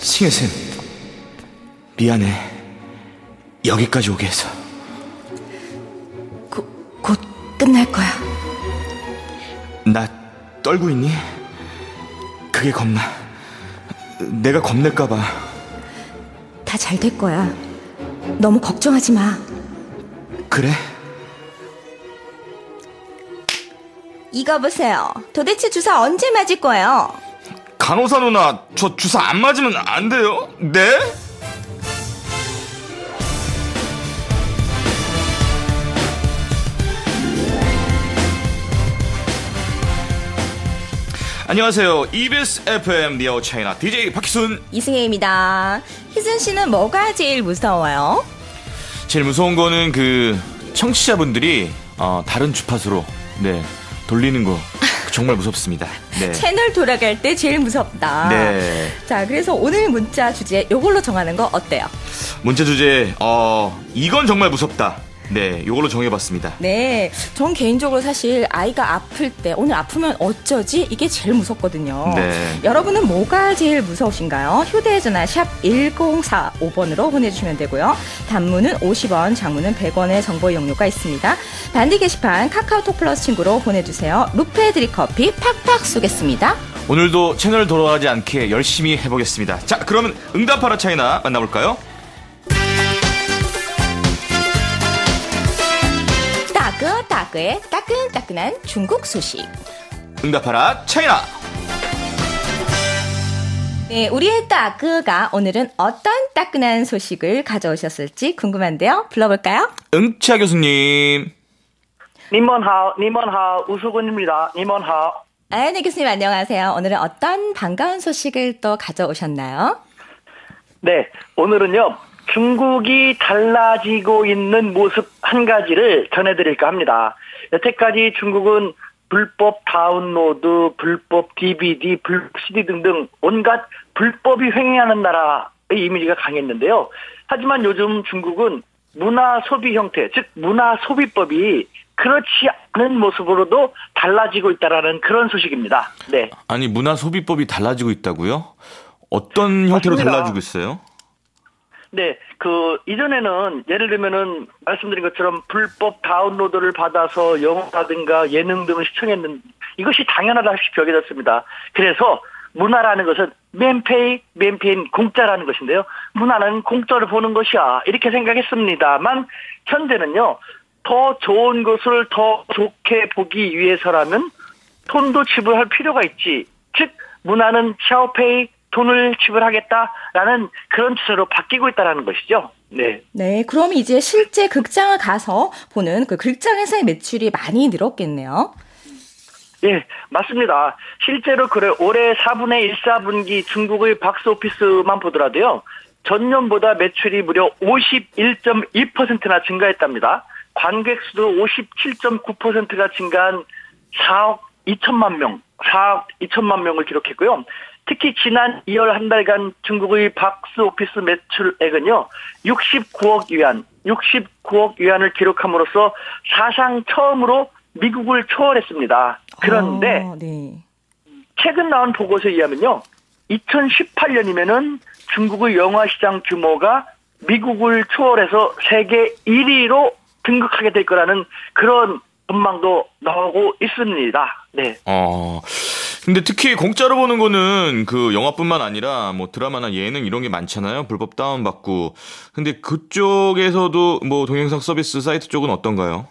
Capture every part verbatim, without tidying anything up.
칭혜쌤, 미안해. 여기까지 오게 해서. 고, 곧 끝날 거야. 나 떨고 있니? 그게 겁나. 내가 겁낼까봐. 다 잘 될 거야. 너무 걱정하지 마. 그래? 이거 보세요. 도대체 주사 언제 맞을 거예요? 간호사 누나, 저 주사 안 맞으면 안 돼요? 네? 안녕하세요. 이비에스 에프엠 니어 차이나 디제이 박희순 이승혜입니다. 희순 씨는 뭐가 제일 무서워요? 제일 무서운 거는 그 청취자분들이 어, 다른 주파수로 네 돌리는 거 정말 무섭습니다. 네. 채널 돌아갈 때 제일 무섭다. 네. 자, 그래서 오늘 문자 주제 요걸로 정하는 거 어때요? 문자 주제 어 이건 정말 무섭다. 네, 요걸로 정해봤습니다. 네, 전 개인적으로 사실 아이가 아플 때 오늘 아프면 어쩌지? 이게 제일 무섭거든요. 네. 여러분은 뭐가 제일 무서우신가요? 휴대전화 샵 일공사오 번으로 보내주시면 되고요. 단문은 오십 원, 장문은 백 원의 정보 이용료가 있습니다. 단디 게시판 카카오톡 플러스 친구로 보내주세요. 루페 드립커피 팍팍 쏘겠습니다. 오늘도 채널 돌아가지 않게 열심히 해보겠습니다. 자, 그러면 응답하라 차이나 만나볼까요? 따끈따끈의 따끈따끈한 중국 소식. 응답하라 차이나. 네, 우리의 따끄가 오늘은 어떤 따끈한 소식을 가져오셨을지 궁금한데요. 불러볼까요? 응치아 교수님. 니먼하오, 니먼하오, 우수근입니다. 니먼하오. 아, 네, 교수님 안녕하세요. 오늘은 어떤 반가운 소식을 또 가져오셨나요? 네, 오늘은요. 중국이 달라지고 있는 모습 한 가지를 전해드릴까 합니다. 여태까지 중국은 불법 다운로드, 불법 디비디, 불법 씨디 등등 온갖 불법이 횡행하는 나라의 이미지가 강했는데요. 하지만 요즘 중국은 문화 소비 형태, 즉 문화 소비법이 그렇지 않은 모습으로도 달라지고 있다라는 그런 소식입니다. 네. 아니, 문화 소비법이 달라지고 있다고요? 어떤 형태로 맞습니다. 달라지고 있어요? 네, 그, 이전에는, 예를 들면은, 말씀드린 것처럼 불법 다운로드를 받아서 영화라든가 예능 등을 시청했는, 이것이 당연하다시피 여겨졌습니다. 그래서, 문화라는 것은 맨페이, 맨페인 공짜라는 것인데요. 문화는 공짜로 보는 것이야. 이렇게 생각했습니다만, 현재는요, 더 좋은 것을 더 좋게 보기 위해서라면, 돈도 지불할 필요가 있지. 즉, 문화는 샤오페이, 돈을 지불하겠다라는 그런 추세로 바뀌고 있다는 것이죠. 네. 네, 그럼 이제 실제 극장을 가서 보는 그 극장에서의 매출이 많이 늘었겠네요. 예, 맞습니다. 실제로 그래 올해 사분의 일, 사분기 중국의 박스오피스만 보더라도요. 전년보다 매출이 무려 오십일 점 이 퍼센트나 증가했답니다. 관객 수도 오십칠 점 구 퍼센트가 증가한 사억 이천만 명, 사억 이천만 명을 기록했고요. 특히 지난 이월 한 달간 중국의 박스오피스 매출액은요. 육십구억 위안, 육십구억 위안을 기록함으로써 사상 처음으로 미국을 초월했습니다. 그런데 아, 네. 최근 나온 보고서에 의하면요. 이천십팔 년이면은 중국의 영화 시장 규모가 미국을 초월해서 세계 일 위로 등극하게 될 거라는 그런 전망도 나오고 있습니다. 네. 어, 근데 특히 공짜로 보는 거는 그 영화뿐만 아니라 뭐 드라마나 예능 이런 게 많잖아요. 불법 다운받고. 근데 그쪽에서도 뭐 동영상 서비스 사이트 쪽은 어떤가요?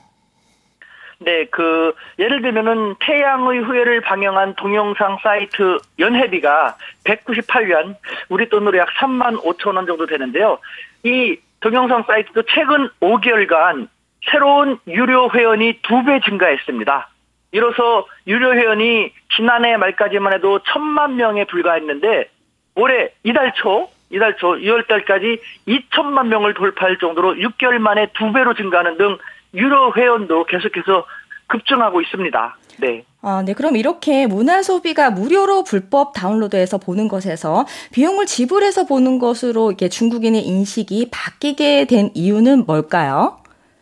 네, 그, 예를 들면은 태양의 후예를 방영한 동영상 사이트 연회비가 백구십팔 위안, 우리 돈으로 약 삼만 오천 원 정도 되는데요. 이 동영상 사이트도 최근 오 개월간 새로운 유료 회원이 두 배 증가했습니다. 이로써 유료 회원이 지난해 말까지만 해도 천만 명에 불과했는데 올해 이달 초, 이달 초 이월 달까지 이천만 명을 돌파할 정도로 육 개월 만에 두 배로 증가하는 등 유료 회원도 계속해서 급증하고 있습니다. 네. 아, 네. 그럼 이렇게 문화 소비가 무료로 불법 다운로드해서 보는 것에서 비용을 지불해서 보는 것으로 이게 중국인의 인식이 바뀌게 된 이유는 뭘까요?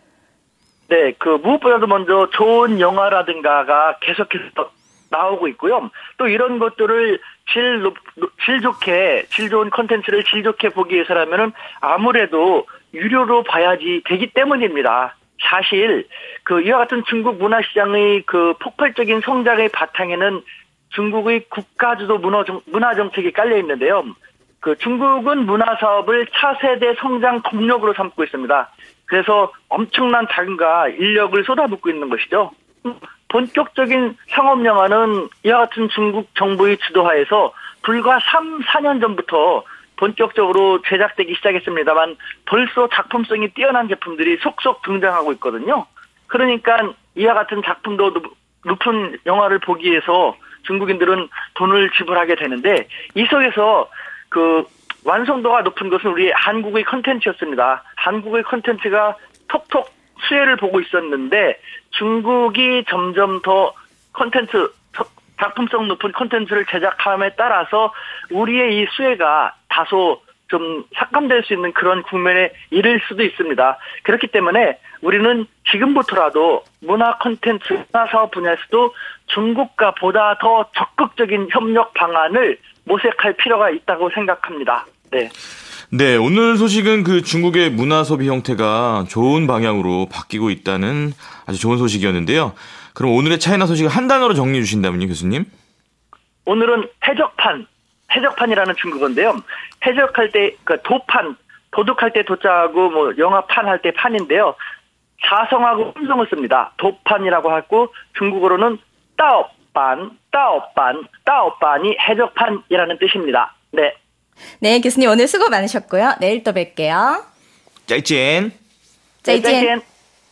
네, 그 무엇보다도 먼저 좋은 영화라든가가 계속해서 나오고 있고요. 또 이런 것들을 질 높, 질 좋게, 질 좋은 콘텐츠를 질 좋게 보기 위해서라면은 아무래도 유료로 봐야지 되기 때문입니다. 사실 그 이와 같은 중국 문화시장의 그 폭발적인 성장의 바탕에는 중국의 국가주도 문화, 문화 정책이 깔려 있는데요. 그 중국은 문화 사업을 차세대 성장 동력으로 삼고 있습니다. 그래서 엄청난 자금과 인력을 쏟아붓고 있는 것이죠. 본격적인 상업 영화는 이와 같은 중국 정부의 주도하에서 불과 삼, 사 년 전부터 본격적으로 제작되기 시작했습니다만 벌써 작품성이 뛰어난 제품들이 속속 등장하고 있거든요. 그러니까 이와 같은 작품도 높은 영화를 보기 위해서 중국인들은 돈을 지불하게 되는데 이 속에서 그 완성도가 높은 것은 우리 한국의 컨텐츠였습니다. 한국의 컨텐츠가 톡톡 수혜를 보고 있었는데 중국이 점점 더 컨텐츠 작품성 높은 콘텐츠를 제작함에 따라서 우리의 이 수혜가 다소 좀 삭감될 수 있는 그런 국면에 이를 수도 있습니다. 그렇기 때문에 우리는 지금부터라도 문화 콘텐츠, 문화 사업 분야에서도 중국과 보다 더 적극적인 협력 방안을 모색할 필요가 있다고 생각합니다. 네. 네, 오늘 소식은 그 중국의 문화 소비 형태가 좋은 방향으로 바뀌고 있다는 아주 좋은 소식이었는데요. 그럼 오늘의 차이나 소식을 한 단어로 정리해 주신다면요, 교수님? 오늘은 해적판, 해적판이라는 중국어인데요. 해적할 때, 그 도판, 도둑할 때 도자하고 뭐 영화판 할 때 판인데요. 사성하고 음성을 씁니다. 도판이라고 하고 중국어로는 따오판, 따오판, 따오판이 해적판이라는 뜻입니다. 네. 네, 교수님 오늘 수고 많으셨고요. 내일 또 뵐게요. 짜이젠. 짜이젠.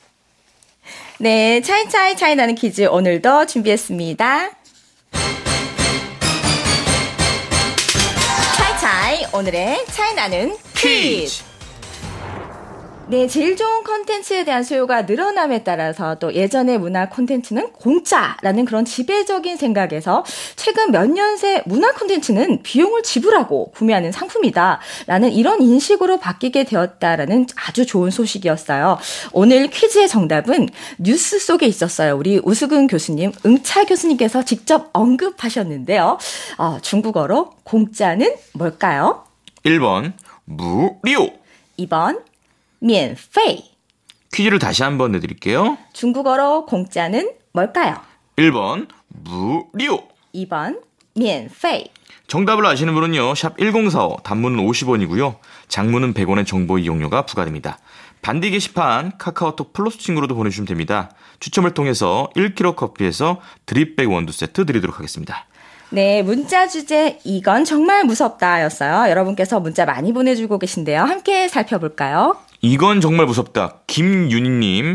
네, 차이차이 차이나는 퀴즈 오늘도 준비했습니다. 차이차이 오늘의 차이나는 퀴즈. 네, 제일 좋은 콘텐츠에 대한 수요가 늘어남에 따라서 또 예전의 문화 콘텐츠는 공짜라는 그런 지배적인 생각에서 최근 몇 년 새 문화 콘텐츠는 비용을 지불하고 구매하는 상품이다 라는 이런 인식으로 바뀌게 되었다라는 아주 좋은 소식이었어요. 오늘 퀴즈의 정답은 뉴스 속에 있었어요. 우리 우수근 교수님, 응차 교수님께서 직접 언급하셨는데요. 어, 중국어로 공짜는 뭘까요? 일 번 무료. 이 번免费. 퀴즈를 다시 한번 내드릴게요. 중국어로 공짜는 뭘까요? 일 번 무료. 이 번免费. 정답을 아시는 분은요. 샵 일공사오, 단문은 오십 원이고요. 장문은 백 원의 정보 이용료가 부과됩니다. 반디 게시판 카카오톡 플러스 친구로도 보내주시면 됩니다. 추첨을 통해서 일 킬로그램 커피에서 드립백 원두 세트 드리도록 하겠습니다. 네, 문자 주제 이건 정말 무섭다 였어요. 여러분께서 문자 많이 보내주고 계신데요. 함께 살펴볼까요? 이건 정말 무섭다. 김윤희님,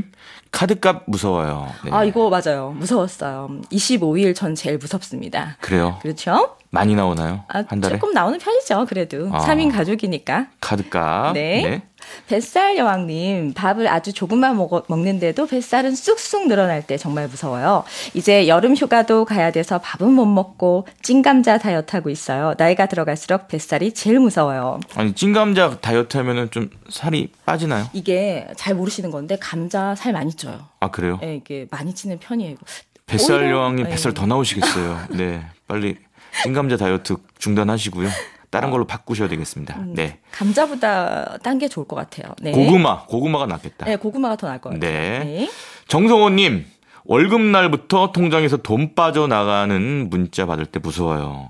카드값 무서워요. 네. 아, 이거 맞아요. 무서웠어요. 이십오 일 전 제일 무섭습니다. 그래요? 그렇죠? 많이 나오나요? 아, 한 달에? 조금 나오는 편이죠, 그래도. 아. 삼 인 가족이니까. 카드값. 네. 네. 뱃살 여왕님, 밥을 아주 조금만 먹, 먹는데도 뱃살은 쑥쑥 늘어날 때 정말 무서워요. 이제 여름 휴가도 가야 돼서 밥은 못 먹고 찐감자 다이어트 하고 있어요. 나이가 들어갈수록 뱃살이 제일 무서워요. 아니, 찐감자 다이어트 하면은 좀 살이 빠지나요? 이게 잘 모르시는 건데 감자 살 많이 쪄요. 아, 그래요? 네, 이게 많이 찌는 편이에요. 뱃살 오히려, 여왕님 네. 뱃살 더 나오시겠어요. 네. 빨리 찐감자 다이어트 중단하시고요. 다른 걸로 바꾸셔야 되겠습니다. 네. 감자보다 딴 게 좋을 것 같아요. 네. 고구마, 고구마가 낫겠다. 네, 고구마가 더 나을 것 같아요. 네. 네. 정성호님, 월급날부터 통장에서 돈 빠져나가는 문자 받을 때 무서워요.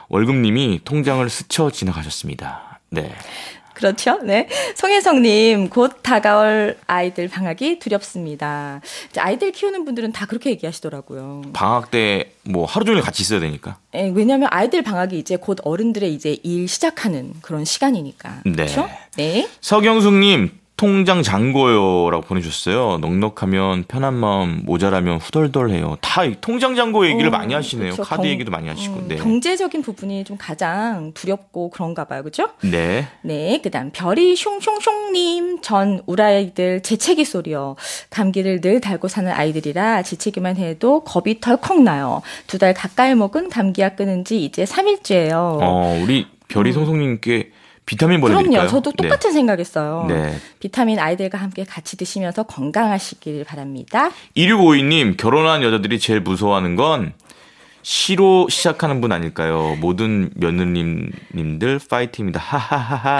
월급님이 통장을 스쳐 지나가셨습니다. 네. 그렇죠. 네. 송혜성님, 곧 다가올 아이들 방학이 두렵습니다. 이제 아이들 키우는 분들은 다 그렇게 얘기하시더라고요. 방학 때 뭐 하루 종일 같이 있어야 되니까. 네, 왜냐하면 아이들 방학이 이제 곧 어른들의 이제 일 시작하는 그런 시간이니까. 네. 그렇죠? 네. 서경숙님, 통장 잔고요라고 보내주셨어요. 넉넉하면 편한 마음, 모자라면 후덜덜해요. 다 통장 잔고 얘기를 어, 많이 하시네요. 그렇죠. 카드 경- 얘기도 많이 하시고. 음, 네. 경제적인 부분이 좀 가장 두렵고 그런가 봐요. 그렇죠? 네. 네, 그 다음, 별이 숑숑숑님, 전 우리 아이들 재채기 소리요. 감기를 늘 달고 사는 아이들이라 재채기만 해도 겁이 덜컥 나요. 두 달 가까이 먹은 감기약 끊은 지 이제 삼 일째예요. 어, 우리 별이 송송님께 비타민 보내드릴까요? 그럼요. 저도 똑같은 생각했어요. 네. 비타민 아이들과 함께 같이 드시면서 건강하시길 바랍니다. 이육오이 님, 결혼한 여자들이 제일 무서워하는 건 시로 시작하는 분 아닐까요? 모든 며느님님들 파이팅입니다. 하하하하.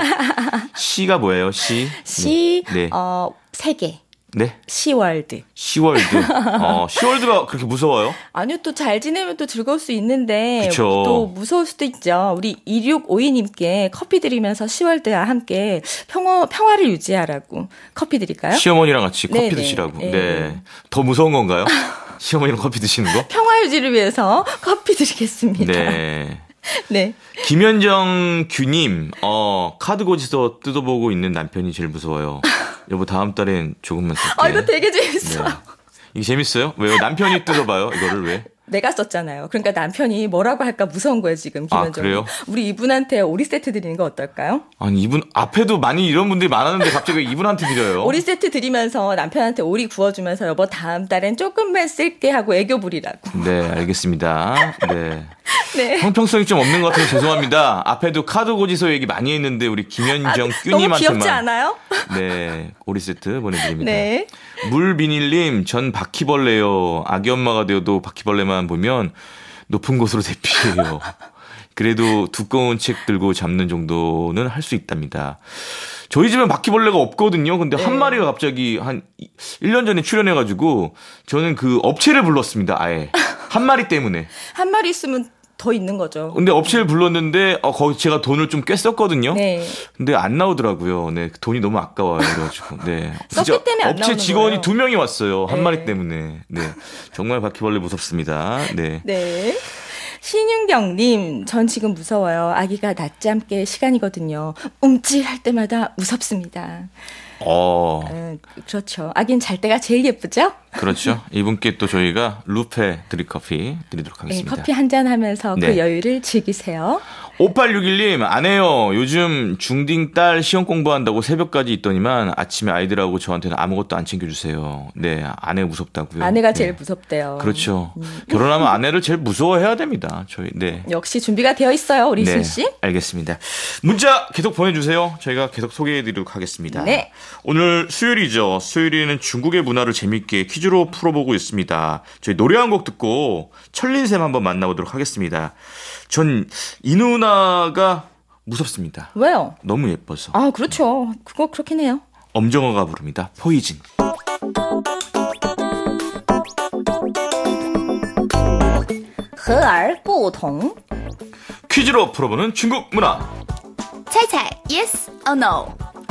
시가 뭐예요? 시? 시, 네. 네. 어, 세 개. 네. 시월드. 시월드. 어, 시월드가 그렇게 무서워요? 아니요, 또 잘 지내면 또 즐거울 수 있는데, 그쵸. 또 무서울 수도 있죠. 우리 이육오이님께 커피 드리면서 시월드와 함께 평화, 평화를 유지하라고 커피 드릴까요? 시어머니랑 같이 커피 네네. 드시라고. 네. 네. 더 무서운 건가요? 시어머니랑 커피 드시는 거? 평화 유지를 위해서 커피 드리겠습니다. 네. 네. 김현정 규님, 어, 카드 고지서 뜯어보고 있는 남편이 제일 무서워요. 여보, 다음 달엔 조금만 쓸게. 아, 이거 되게 재밌어요. 네. 이게 재밌어요? 왜요? 남편이 뜯어봐요, 이거를 왜? 내가 썼잖아요. 그러니까 남편이 뭐라고 할까 무서운 거예요, 지금. 아, 김현정. 그래요? 우리 이분한테 오리 세트 드리는 거 어떨까요? 아니, 이분, 앞에도 많이 이런 분들이 많았는데 갑자기 이분한테 드려요. 오리 세트 드리면서 남편한테 오리 구워주면서 여보 다음 달엔 조금만 쓸게 하고 애교 부리라고. 네, 알겠습니다. 네. 네. 형평성이 좀 없는 것 같아서 죄송합니다. 앞에도 카드 고지서 얘기 많이 했는데 우리 김현정 아, 너무 끼님한테만. 귀엽지 않아요? 네, 오리 세트 보내드립니다. 네. 물비닐님, 전 바퀴벌레요. 아기 엄마가 되어도 바퀴벌레만 보면 높은 곳으로 대피해요. 그래도 두꺼운 책 들고 잡는 정도는 할 수 있답니다. 저희 집엔 바퀴벌레가 없거든요. 근데 네. 한 마리가 갑자기 한 일 년 전에 출연해가지고 저는 그 업체를 불렀습니다. 아예. 한 마리 때문에. 한 마리 있으면 더 있는 거죠. 근데 업체를 불렀는데 어 거기 제가 돈을 좀 꽤 썼거든요. 네. 근데 안 나오더라고요. 네, 돈이 너무 아까워요. 그래가지고 네. 썼기 때문에 안 업체 나오는 직원이 거예요. 두 명이 왔어요. 한 네. 마리 때문에. 네, 정말 바퀴벌레 무섭습니다. 네. 네. 신윤경님, 전 지금 무서워요. 아기가 낮잠 깰 시간이거든요. 움찔할 때마다 무섭습니다. 어, 음, 그렇죠. 아기는 잘 때가 제일 예쁘죠? 그렇죠. 이분께 또 저희가 루페 드립커피 드리도록 네, 하겠습니다. 커피 한잔 하면서 그 네. 여유를 즐기세요. 오팔육일님, 안 해요. 요즘 중딩 딸 시험 공부한다고 새벽까지 있더니만 아침에 아이들하고 저한테는 아무것도 안 챙겨주세요. 네, 아내 무섭다고요. 아내가 네. 제일 무섭대요. 그렇죠. 결혼하면 아내를 제일 무서워해야 됩니다. 저희, 네. 역시 준비가 되어 있어요, 우리 네, 순 씨. 알겠습니다. 문자 계속 보내주세요. 저희가 계속 소개해드리도록 하겠습니다. 네. 오늘 수요일이죠. 수요일에는 중국의 문화를 재밌게 퀴즈로 풀어보고 있습니다. 저희 노래 한 곡 듣고 천린샘 한번 만나보도록 하겠습니다. 전 이 누나가 무섭습니다. 왜요? 너무 예뻐서. 아, 그렇죠. 그거 그렇긴 해요. 엄정화가 부릅니다. 포이즌. 和而不同 퀴즈로 풀어보는 중국 문화. 猜猜 yes or no?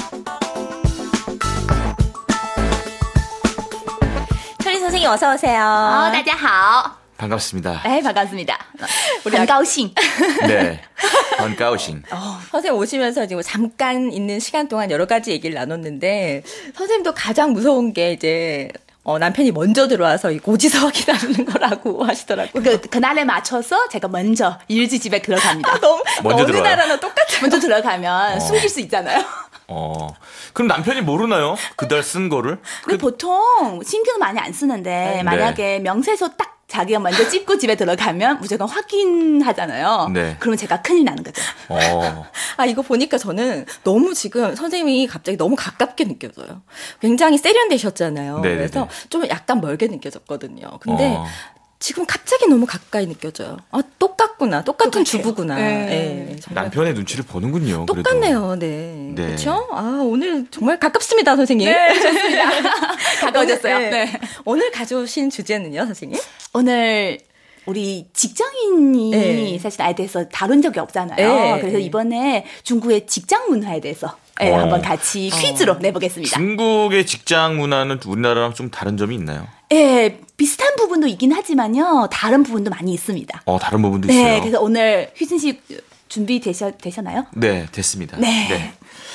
천리 선생님 어서 오세요. 好，大家好， 반갑습니다. 哎，반갑습니다. 우리 很高兴。 네. 반가우신. 선생님 오시면서 지금 잠깐 있는 시간 동안 여러 가지 얘기를 나눴는데 선생님도 가장 무서운 게 이제 어, 남편이 먼저 들어와서 이 고지서 확인하는 거라고 하시더라고요. 그 그날에 맞춰서 제가 먼저 일지 집에 들어갑니다. 너무 먼저 어느 들어와요? 나라나 똑같아요. 먼저 들어가면 어. 숨길 수 있잖아요. 어. 그럼 남편이 모르나요? 그달 쓴 거를? 근데 보통 신경 많이 안 쓰는데 네. 만약에 명세서 딱 자기가 먼저 찍고 집에 들어가면 무조건 확인하잖아요. 네. 그러면 제가 큰일 나는 거죠. 어. 아, 이거 보니까 저는 너무 지금 선생님이 갑자기 너무 가깝게 느껴져요. 굉장히 세련되셨잖아요. 네네네. 그래서 좀 약간 멀게 느껴졌거든요. 근데 어. 지금 갑자기 너무 가까이 느껴져요. 아, 똑같구나. 똑같은 똑같아요. 주부구나. 네. 예, 정말 남편의 눈치를 보는군요. 그래도. 똑같네요. 네. 네. 그렇죠? 아, 오늘 정말 가깝습니다, 선생님. 네, 좋습니다. 가까워졌어요. 오늘, 네. 오늘 가져오신 주제는요, 선생님? 오늘 우리 직장인이 네. 사실 아에 대해서 다룬 적이 없잖아요. 네. 그래서 이번에 중국의 직장 문화에 대해서 네, 어. 한번 같이 퀴즈로 내보겠습니다. 중국의 직장 문화는 우리나라랑 좀 다른 점이 있나요? 네, 비슷한 부분도 있긴 하지만요. 다른 부분도 많이 있습니다. 어, 다른 부분도 네, 있어요. 그래서 오늘 휴진 씨 준비 되셔, 되셨나요? 네, 됐습니다. 네.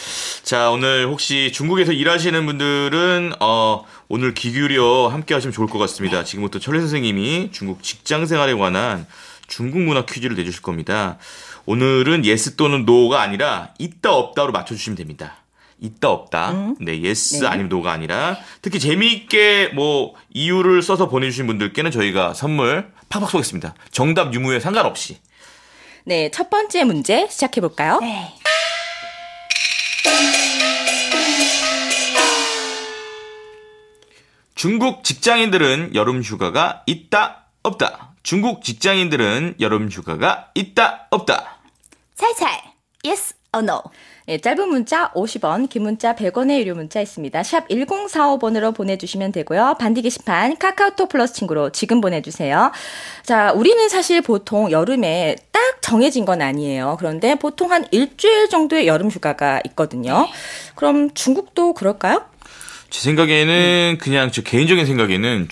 자, 오늘 혹시 중국에서 일하시는 분들은 어, 오늘 귀 기울여 함께 하시면 좋을 것 같습니다. 지금부터 천리 선생님이 중국 직장 생활에 관한 중국 문화 퀴즈를 내주실 겁니다. 오늘은 예스 또는 노가 아니라 있다 없다로 맞춰주시면 됩니다. 있다 없다. 음. 네, 예스 네. 아니면 노가 아니라 특히 재미있게 뭐 이유를 써서 보내주신 분들께는 저희가 선물 팍팍 쏘겠습니다. 정답 유무에 상관없이. 네, 첫 번째 문제 시작해 볼까요? 네. 중국 직장인들은 여름 휴가가 있다 없다. 중국 직장인들은 여름 휴가가 있다 없다. 찰찰. Yes or no? 예, 짧은 문자 오십 원, 긴 문자 백 원의 유료 문자 있습니다. 샵 일공사오 번으로 보내주시면 되고요. 반디 게시판 카카오톡 플러스 친구로 지금 보내주세요. 자, 우리는 사실 보통 여름에 딱 정해진 건 아니에요. 그런데 보통 한 일주일 정도의 여름 휴가가 있거든요. 그럼 중국도 그럴까요? 제 생각에는 그냥 저 개인적인 생각에는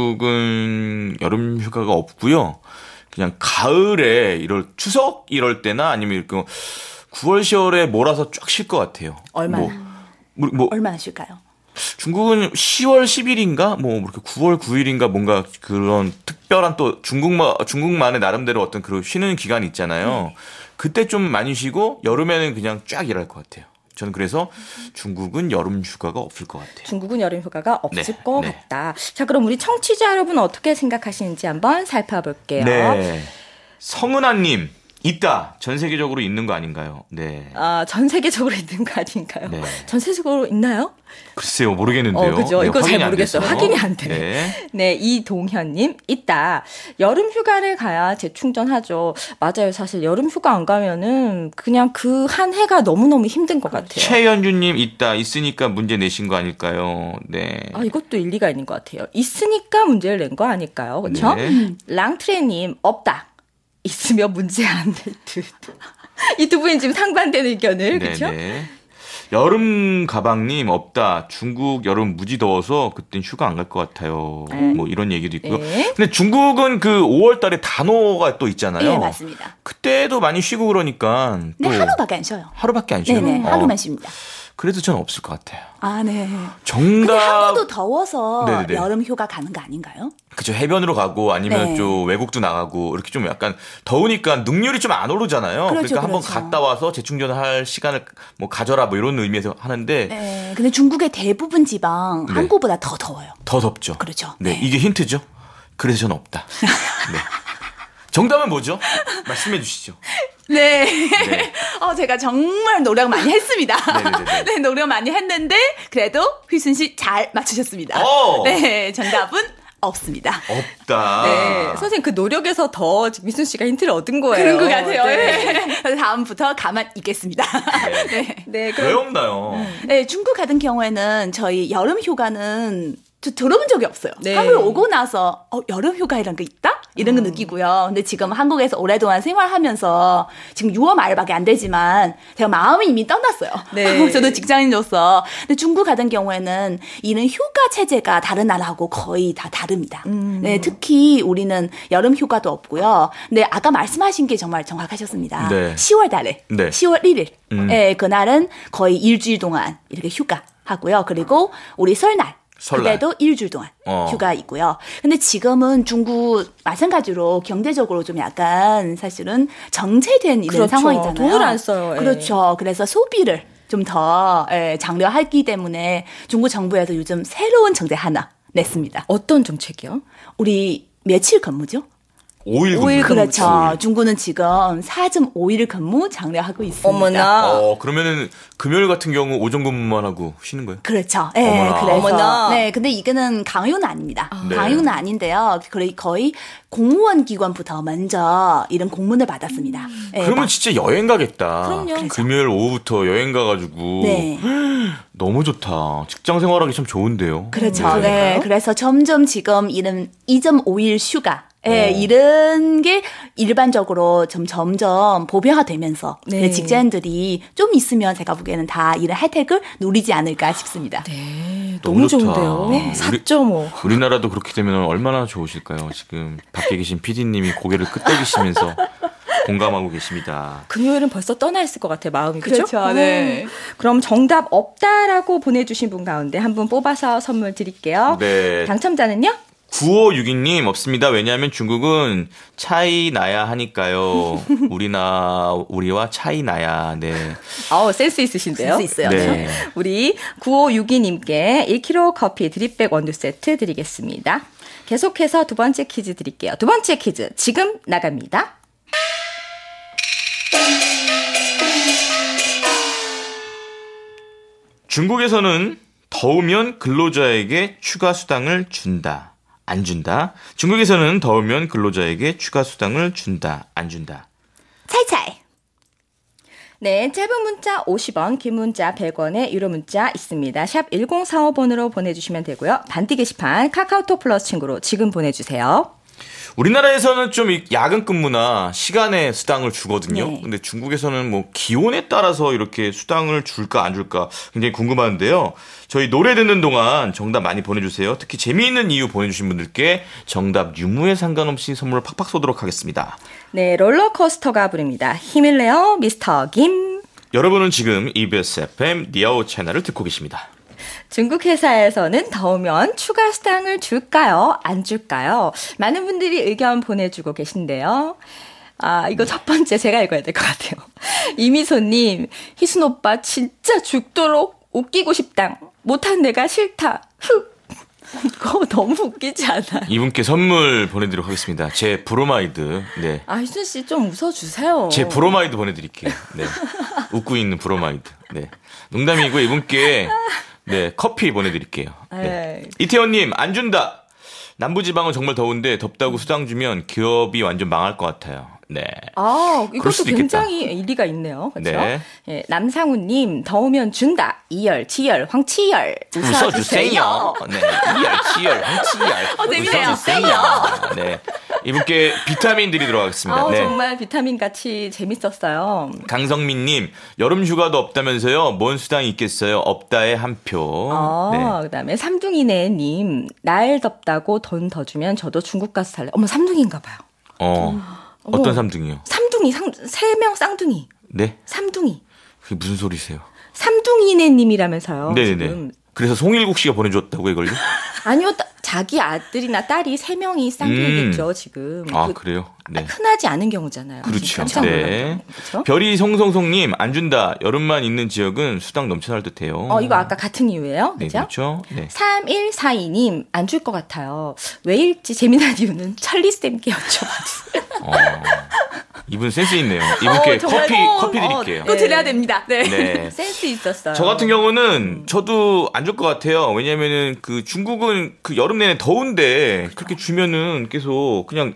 중국은 여름 휴가가 없고요. 그냥 가을에 이럴 추석 이럴 때나 아니면 이렇게 구월, 시월에 몰아서 쫙 쉴 것 같아요. 얼마나? 뭐, 뭐, 뭐 얼마나 쉴까요? 중국은 시월 십일인가 뭐 이렇게 구월 구일인가 뭔가 그런 특별한 또 중국마 중국만의 나름대로 어떤 그런 쉬는 기간이 있잖아요. 네. 그때 좀 많이 쉬고 여름에는 그냥 쫙 일할 것 같아요. 저는 그래서 중국은 여름 휴가가 없을 것 같아요. 중국은 여름 휴가가 없을 네, 것 네. 같다. 자, 그럼 우리 청취자 여러분 어떻게 생각하시는지 한번 살펴볼게요. 네. 성은아님. 있다. 전 세계적으로 있는 거 아닌가요? 네. 아, 전 세계적으로 있는 거 아닌가요? 네. 전 세계적으로 있나요? 글쎄요, 모르겠는데요. 어, 그죠. 네, 이거 잘 확인이 안 모르겠어요. 돼서. 확인이 안 돼. 네. 네, 이동현님, 있다. 여름 휴가를 가야 재충전하죠. 맞아요. 사실 여름 휴가 안 가면은 그냥 그 한 해가 너무너무 힘든 것 같아요. 최연주님, 있다. 있으니까 문제 내신 거 아닐까요? 네. 아, 이것도 일리가 있는 것 같아요. 있으니까 문제를 낸 거 아닐까요? 그렇죠? 네. 랑트레님, 없다. 있으면 문제 안 될 듯. 이 두 분이 지금 상반된 의견을, 그렇죠? 네. 여름 가방님 없다. 중국 여름 무지 더워서 그땐 휴가 안 갈 것 같아요. 네. 뭐 이런 얘기도 있고요. 네. 근데 중국은 그 오월 달에 단오가 또 있잖아요. 네, 맞습니다. 그때도 많이 쉬고 그러니까. 네, 또 하루밖에 안 쉬어요. 하루밖에 안 쉬어요. 네네, 어. 하루만 쉽니다. 그래도 저는 없을 것 같아요. 아, 네. 정답. 근데 한국도 더워서 네네네. 여름 휴가 가는 거 아닌가요? 그죠. 해변으로 가고 아니면 네. 좀 외국도 나가고 이렇게 좀 약간 더우니까 능률이 좀 안 오르잖아요. 그렇죠, 그러니까 한번 그렇죠. 갔다 와서 재충전을 할 시간을 뭐 가져라 뭐 이런 의미에서 하는데 네. 근데 중국의 대부분 지방 네. 한국보다 더 더워요. 더 덥죠. 그렇죠. 네, 네. 이게 힌트죠. 그래서 저는 없다. 네. 정답은 뭐죠? 말씀해 주시죠. 네. 네. 어, 제가 정말 노력 많이 했습니다. 네네네. 네, 노력 많이 했는데, 그래도 휘순 씨 잘 맞추셨습니다. 오! 네, 정답은 없습니다. 없다. 네. 선생님, 그 노력에서 더 미순 씨가 힌트를 얻은 거예요. 그런 것 같아요. 네. 네. 다음부터 가만 있겠습니다. 네. 네, 왜 그럼. 없나요? 네, 중국 같은 경우에는 저희 여름 휴가는 저 들어본 적이 없어요. 네. 한국에 오고 나서 어, 여름 휴가 이런 거 있다? 이런 거 느끼고요. 근데 지금 한국에서 오랫동안 생활하면서 지금 유월 말밖에 안 되지만 제가 마음이 이미 떠났어요. 네. 저도 직장인으로서. 근데 중국 같은 경우에는 이런 휴가 체제가 다른 나라하고 거의 다 다릅니다. 음. 네, 특히 우리는 여름 휴가도 없고요. 근데 아까 말씀하신 게 정말 정확하셨습니다. 네. 시월 달에 네. 시월 일 일. 음. 네, 그날은 거의 일주일 동안 이렇게 휴가 하고요. 그리고 우리 설날. 설날. 그때도 일주일 동안 어. 휴가 있고요. 근데 지금은 중국 마찬가지로 경제적으로 좀 약간 사실은 정체된 이런 그렇죠. 상황이잖아요. 돈을 안 써요. 예. 그렇죠. 그래서 소비를 좀 더 장려했기 때문에 중국 정부에서 요즘 새로운 정책 하나 냈습니다. 어떤 정책이요? 우리 며칠 근무죠? 오 일 근무. 오일 근무. 그렇죠. 중국은 지금 사 점 오 일 근무 장려하고 있습니다. 어머나. 어, 그러면은 금요일 같은 경우 오전 근무만 하고 쉬는 거예요? 그렇죠. 네, 어머나. 그래서 어머나. 네, 근데 이거는 강요는 아닙니다. 네. 강요는 아닌데요. 거의 거의 공무원 기관부터 먼저 이런 공문을 받았습니다. 네, 그러면 막- 진짜 여행 가겠다. 그럼요. 금요일 오후부터 여행 가가지고. 네. 너무 좋다. 직장 생활하기 참 좋은데요. 그렇죠. 음, 네, 그러니까요. 그래서 점점 지금 이런 이 점 오 일 휴가. 예, 어. 이런 게 일반적으로 좀 점점 보편화되면서 네. 네, 직장인들이 좀 있으면 제가 보기에는 다 이런 혜택을 누리지 않을까 싶습니다. 네, 너무 너무, 좋다. 좋은데요. 네. 사 점 오. 우리나라도 그렇게 되면 얼마나 좋으실까요? 지금 밖에 계신 피디님이 고개를 끄덕이시면서 공감하고 계십니다. 금요일은 벌써 떠나 있을 것 같아요, 마음이. 그렇죠? 그렇죠, 네. 그럼 정답 없다라고 보내주신 분 가운데 한 분 뽑아서 선물 드릴게요. 네. 당첨자는요? 구오육이 님 없습니다. 왜냐하면 중국은 차이 나야 하니까요. 우리나 우리와 차이 나야. 네. 어 센스 있으신데요. 센스 있어요. 네. 우리 구오육이 님께 일 킬로그램 커피 드립백 원두 세트 드리겠습니다. 계속해서 두 번째 퀴즈 드릴게요. 두 번째 퀴즈 지금 나갑니다. 중국에서는 더우면 근로자에게 추가 수당을 준다. 안 준다. 중국에서는 더우면 근로자에게 추가 수당을 준다. 안 준다. 차이차이. 네, 짧은 문자 오십 원, 긴 문자 백 원의 유료 문자 있습니다. 샵 일공사오 번으로 보내주시면 되고요. 반디 게시판 카카오톡 플러스 친구로 지금 보내주세요. 우리나라에서는 좀 야근 근무나 시간에 수당을 주거든요. 네. 근데 중국에서는 뭐 기온에 따라서 이렇게 수당을 줄까 안 줄까 굉장히 궁금한데요. 저희 노래 듣는 동안 정답 많이 보내주세요. 특히 재미있는 이유 보내주신 분들께 정답 유무에 상관없이 선물을 팍팍 쏘도록 하겠습니다. 네, 롤러코스터가 부릅니다. 힘을 내요, 미스터 김. 여러분은 지금 이비에스 에프엠 니아오 채널을 듣고 계십니다. 중국 회사에서는 더우면 추가 수당을 줄까요? 안 줄까요? 많은 분들이 의견 보내주고 계신데요. 아, 이거 첫 번째 제가 읽어야 될 것 같아요. 이미소님, 희순 오빠 진짜 죽도록 웃기고 싶당. 못한 내가 싫다. 흑. 그거 너무 웃기지 않아요? 이분께 선물 보내드리도록 하겠습니다. 제 브로마이드. 네. 아, 희순 씨 좀 웃어주세요. 제 브로마이드 보내드릴게요. 네. 웃고 있는 브로마이드. 네. 농담이고 이분께 네 커피 보내드릴게요. 네. 에이. 이태원님 안 준다. 남부지방은 정말 더운데 덥다고 수당 주면 기업이 완전 망할 것 같아요. 네. 아, 그럴 이것도 수도 굉장히 일리가 있네요. 그렇죠? 네. 예, 남상우님, 더우면 준다. 이열, 지열, 황치열. 웃어주세요. 네. 이열, 치열, 황치열. 어, 재밌네요. 웃어주세요. 네. 이분께 비타민 드리도록 하겠습니다. 아, 네. 정말 비타민 같이 재밌었어요. 강성민님, 여름 휴가도 없다면서요? 뭔 수당이 있겠어요? 없다에 한 표. 어, 네. 그다음에 삼둥이네님, 날 덥다고 돈 더 주면 저도 중국 가서 살래. 어머, 삼둥이인가 봐요. 어. 어떤 삼둥이요? 삼둥이, 상, 세 명 쌍둥이. 네? 삼둥이. 그게 무슨 소리세요? 삼둥이네님이라면서요. 네네네. 지금. 그래서 송일국 씨가 보내줬다고 이걸요? 아니요, 따, 자기 아들이나 딸이 세 명이 쌍둥이겠죠, 음. 지금. 아, 그, 그래요? 네. 흔하지 않은 경우잖아요. 그렇죠. 깜짝 네. 놀랐네요. 그렇죠? 별이 송송송님, 안 준다. 여름만 있는 지역은 수당 넘쳐날 듯 해요. 어, 이거 아까 같은 이유예요. 네, 그죠? 그렇죠. 네. 삼일사이님, 안 줄 것 같아요. 왜일지 재미난 이유는 찰리쌤께 여쭤봐주세요. 어, 이분 센스 있네요. 이분께 어, 정말, 커피, 어, 커피 어, 드릴게요. 또 드려야 됩니다. 네. 네. 센스 있었어요. 저 같은 경우는 저도 안 줄 것 같아요. 왜냐면은 그 중국은 그 여름 내내 더운데 그렇게 주면은 계속 그냥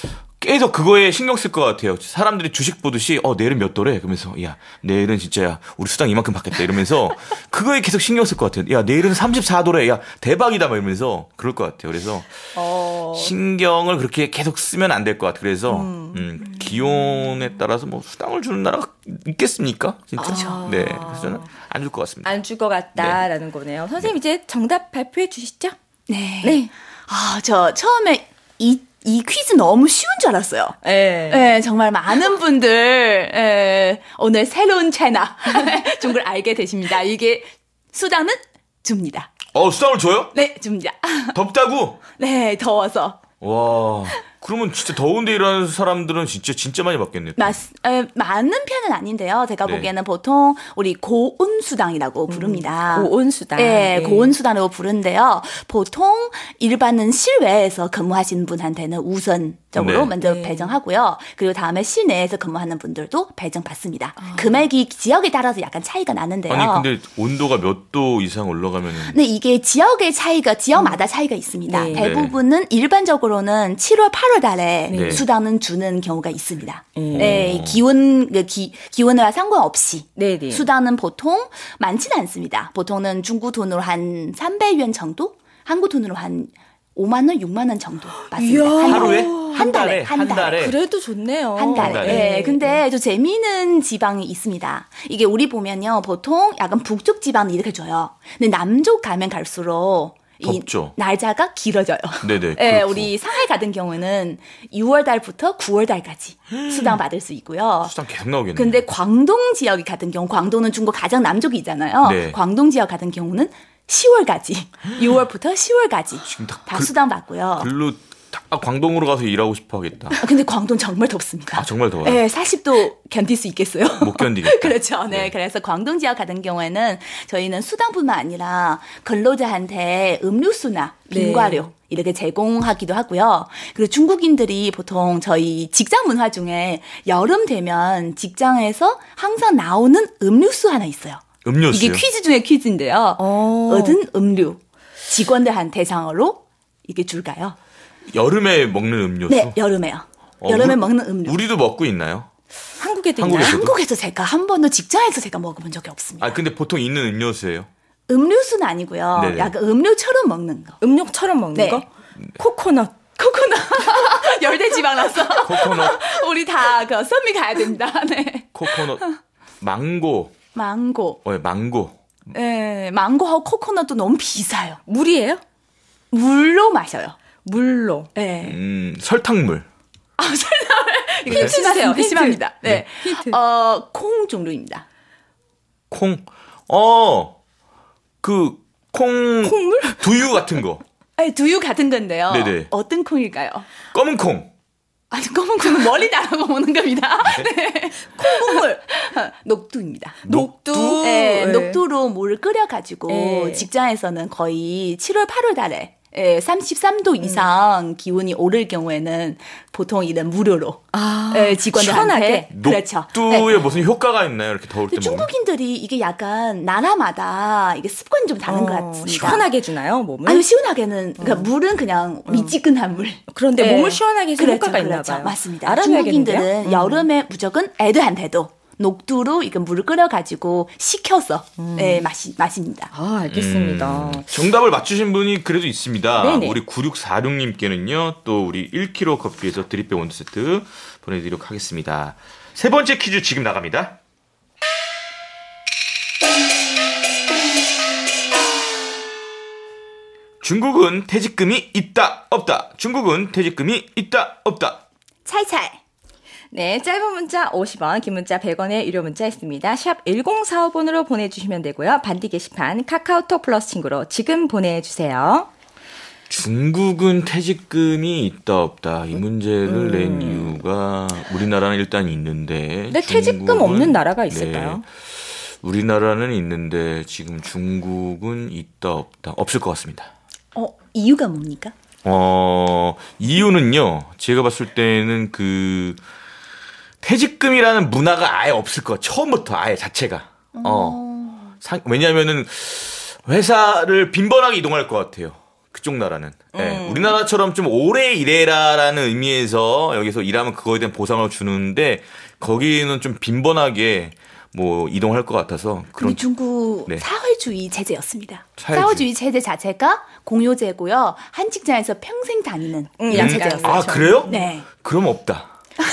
계속 그거에 신경 쓸 것 같아요. 사람들이 주식 보듯이 어 내일은 몇 도래? 그러면서 야 내일은 진짜 우리 수당 이만큼 받겠다 이러면서 그거에 계속 신경 쓸 것 같아요. 야 내일은 삼십사 도래? 야 대박이다 막 이러면서 그럴 것 같아요. 그래서 어... 신경을 그렇게 계속 쓰면 안 될 것 같아요. 그래서 음. 음, 기온에 따라서 뭐 수당을 주는 나라가 있겠습니까? 진짜? 아. 네, 그래서 저는 안 줄 것 같습니다. 안 줄 것 같다라는 거네요. 선생님 이제 정답 발표해 주시죠. 네. 네. 아, 저 처음에 이, 이 퀴즈 너무 쉬운 줄 알았어요. 네. 네, 정말 많은 분들, 예, 오늘 새로운 채널, 중국을 알게 되십니다. 이게 수당은 줍니다. 어, 수당을 줘요? 네, 줍니다. 덥다고? 네, 더워서. 와, 그러면 진짜 더운데 일하는 사람들은 진짜 진짜 많이 받겠네요. 맞, 에, 많은 편은 아닌데요. 제가 네. 보기에는 보통 우리 고온수당이라고 부릅니다. 고온수당. 네, 네. 고온수당으로 부른데요. 보통 일반은 실외에서 근무하시는 분한테는 우선적으로 네. 먼저 네. 배정하고요. 그리고 다음에 실내에서 근무하는 분들도 배정받습니다. 금액이 지역에 따라서 약간 차이가 나는데요. 아니, 근데 온도가 몇 도 이상 올라가면. 근데 이게 지역의 차이가 지역마다 차이가 있습니다. 네. 대부분은 일반적으로는 칠월, 팔월 달에 네. 수당은 주는 경우가 있습니다. 네. 네, 기온 그 기, 기온과 상관없이 네네. 수당은 보통 많지는 않습니다. 보통은 중국 돈으로 한 삼백 yuan 정도, 한국 돈으로 한 오만 원, 육만 원 정도 받습니다. 이야. 한 하루에? 한 달에, 한 한 달에. 달에? 그래도 좋네요. 한 달에. 달에. 네. 근데 좀 재미있는 지방이 있습니다. 이게 우리 보면요. 보통 약간 북쪽 지방은 이렇게 줘요. 근데 남쪽 가면 갈수록 이 덥죠. 날짜가 길어져요. 네네. 네, 그렇고. 우리 상하이 같은 경우는 유월 달부터 구월 달까지 수당 받을 수 있고요. 수당 계속 나오겠네요. 근데 광동 지역 같은 경우, 광동은 중국 가장 남쪽이잖아요. 네. 광동 지역 같은 경우는 시월까지, 유월부터 시월까지 지금 다 다 글- 수당 받고요. 글로 다 광동으로 가서 일하고 싶어 하겠다. 아, 근데 광동 정말 덥습니다. 아, 정말 더워요? 네, 사십 도 견딜 수 있겠어요? 못 견디겠다. 그렇죠. 네. 네. 그래서 광동 지역 같은 경우에는 저희는 수당뿐만 아니라 근로자한테 음료수나 빙과료 네. 이렇게 제공하기도 하고요. 그리고 중국인들이 보통 저희 직장 문화 중에 여름 되면 직장에서 항상 나오는 음료수 하나 있어요. 음료수요? 이게 퀴즈 중에 퀴즈인데요. 어. 얻은 음료 직원들한 대상으로 이게 줄까요? 여름에 먹는 음료수? 네, 여름에요. 어, 여름에 우리, 먹는 음료. 우리도 먹고 있나요? 한국에도 한국에서도? 있나요? 한국에서 제가 한 번도 직장에서 제가 먹어본 적이 없습니다. 아, 근데 보통 있는 음료수예요? 음료수는 아니고요. 네네. 약간 음료처럼 먹는 거. 음료처럼 먹는 네. 거? 코코넛. 코코넛. 열대지방 나서. 코코넛, 우리 다 그 썸미 가야 됩니다. 네. 코코넛, 망고. 망고. 어, 망고. 네, 망고하고 코코넛도 너무 비싸요. 물이에요? 물로 마셔요. 물로. 네. 음, 설탕물. 이거 힌트 주세요, 심하- 힌트. 심합니다. 네. 네, 힌트. 어, 콩 종류입니다. 콩. 어, 그, 콩. 콩물? 두유 같은 거. 네, 두유 같은 건데요. 네네. 어떤 콩일까요? 검은 콩. 아니, 검은 콩은 멀리 나라고 먹는 겁니다. 네. 콩국물. 녹두입니다. 녹두? 네, 네. 녹두로 물을 끓여가지고 네. 직장에서는 거의 칠월, 팔월 달에 예, 삼십삼 도 이상 기온이 오를 경우에는 보통 이런 무료로 아, 예, 직원들한테 시원하게? 그렇죠. 녹두에 네. 무슨 효과가 있나요? 이렇게 더울 때 근데 먹으면? 중국인들이 이게 약간 나라마다 이게 습관이 좀 다른 것 어, 같습니다. 시원하게 해주나요, 몸을? 아유 시원하게는 그러니까 물은 그냥 미지근한 물. 그런데 네. 몸을 시원하게 해서 그렇죠, 효과가 있나 그렇죠. 봐요. 맞습니다. 알아봐야겠는데요? 중국인들은 음. 여름에 무조건 애들한테도 녹두로 이거 물을 끓여가지고 식혀서 예, 마시 마십니다. 아, 알겠습니다. 음, 정답을 맞추신 분이 그래도 있습니다. 네네. 우리 구육사육님께는요, 또 우리 일 킬로그램 커피에서 드립백 원두 세트 보내드리도록 하겠습니다. 세 번째 퀴즈 지금 나갑니다. 중국은 퇴직금이 있다, 없다. 중국은 퇴직금이 있다, 없다. 찰찰. 네, 짧은 문자 오십 원, 긴 문자 백 원의 유료 문자 있습니다. 샵 일공사오 번으로 보내주시면 되고요. 반디 게시판 카카오톡 플러스 친구로 지금 보내주세요. 중국은 퇴직금이 있다, 없다. 이 문제를 낸 이유가 우리나라는 일단 있는데. 근데 퇴직금 중국은- 없는 나라가 있을까요? 네, 우리나라는 있는데 지금 중국은 있다, 없다. 없을 것 같습니다. 어 이유가 뭡니까? 어, 이유는요, 제가 봤을 때는 그, 퇴직금이라는 문화가 아예 없을 것, 처음부터 아예 자체가. 어. 사- 왜냐면은, 회사를 빈번하게 이동할 것 같아요. 그쪽 나라는. 예, 우리나라처럼 좀 오래 일해라라는 의미에서 여기서 일하면 그거에 대한 보상을 주는데, 거기는 좀 빈번하게 뭐 이동할 것 같아서. 근데 그런 중국 네. 사회주의 체제였습니다. 사회주의. 사회주의 체제 자체가 공효제고요. 한 직장에서 평생 다니는 음, 이런 약간. 체제였어요. 아, 그래요? 네. 그럼 없다.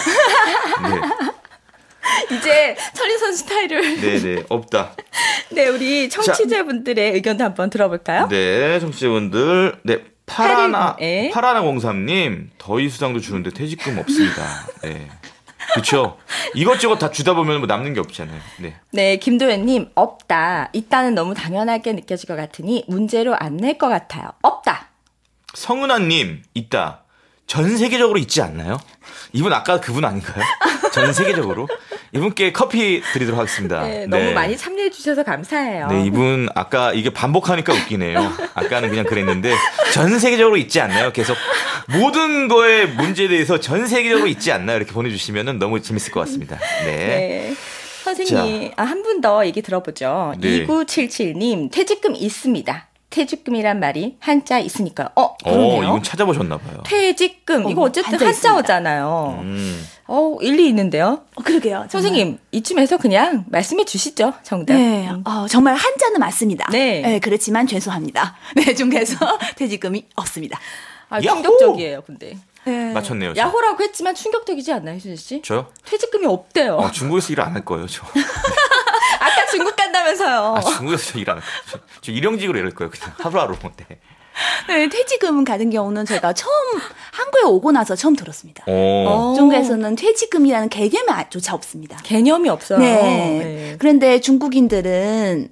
네. 이제 천인선 스타일을. 네네, 없다. 네, 우리 청취자분들의 의견도 한번 들어볼까요? 네, 청취자분들. 네, 파라나, 팔일, 예. 파라나공삼님, 더위 수당도 주는데 퇴직금 없습니다. 네. 그쵸. 이것저것 다 주다 보면 뭐 남는 게 없잖아요. 네. 네, 김도현님, 없다. 있다는 너무 당연하게 느껴질 것 같으니 문제로 안 낼 것 같아요. 없다. 성은아님, 있다. 전 세계적으로 있지 않나요? 이분 아까 그분 아닌가요? 전 세계적으로? 이분께 커피 드리도록 하겠습니다. 네, 너무 많이 참여해 주셔서 감사해요. 네, 이분 아까 이게 반복하니까 웃기네요. 아까는 그냥 그랬는데 전 세계적으로 있지 않나요? 계속 모든 거에 문제에 대해서 전 세계적으로 있지 않나요? 이렇게 보내주시면 너무 재밌을 것 같습니다. 네. 네. 선생님, 아, 한 분 더 얘기 들어보죠. 네. 이구칠칠님, 퇴직금 있습니다. 퇴직금이란 말이 한자 있으니까요. 어, 어, 그러네요. 이분 찾아보셨나 봐요. 퇴직금, 어, 이거 어쨌든 한자 한자어잖아요. 음. 어, 일리 있는데요. 어, 그러게요. 정말. 선생님, 이쯤에서 그냥 말씀해 주시죠, 정답. 네, 어, 정말 한자는 맞습니다. 네. 그렇지만 죄송합니다. 네, 중국에서 퇴직금이 없습니다. 아, 야호! 충격적이에요, 근데. 네. 맞췄네요. 저. 야호라고 했지만 충격적이지 않나요, 수지 씨? 저요? 퇴직금이 없대요. 어, 중국에서 일 안 할 거예요, 저. 아까 중국 간다면서요. 아, 중국에서 저 일 안 할 거예요. 저, 저 일용직으로 일할 거예요, 그냥. 하루하루. 네. 네, 퇴직금 같은 경우는 제가 처음 한국에 오고 나서 처음 들었습니다. 어. 어. 중국에서는 퇴직금이라는 개념조차 없습니다. 개념이 없어요. 네. 네. 그런데 중국인들은